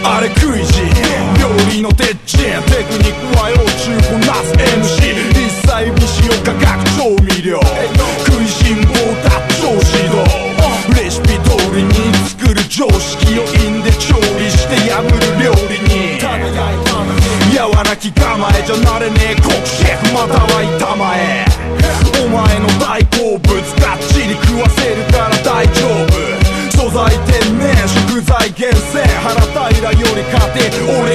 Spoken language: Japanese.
あれ食いし料理の鉄人、テクニックは要中こなす MC、 一切未使用化学調味料、食いしん坊だ超指導、レシピ通りに作る常識をインで調理して破る料理に、やわらき構えじゃなれねえコックシェフ、または板前、お前の大好物がっちり食わせるから大丈夫、素材天然食材厳選、腹平より勝て俺